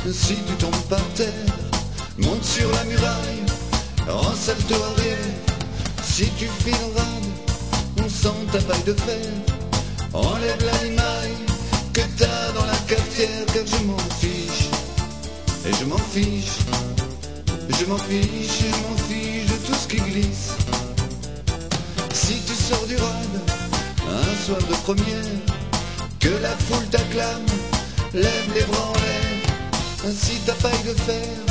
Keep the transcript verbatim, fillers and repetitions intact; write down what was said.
Si tu tombes par terre, monte sur la muraille, rensale-toi arrière. Si tu files en rade, on sent ta paille de fer. Enlève l'animaille que t'as dans la cafetière, car je m'en fiche, et je m'en fiche, je m'en fiche, et je m'en fiche de tout ce qui glisse. Si tu sors du rade, un soir de première, que la foule t'acclame, lève les bras en l'air. Si ta paille de fer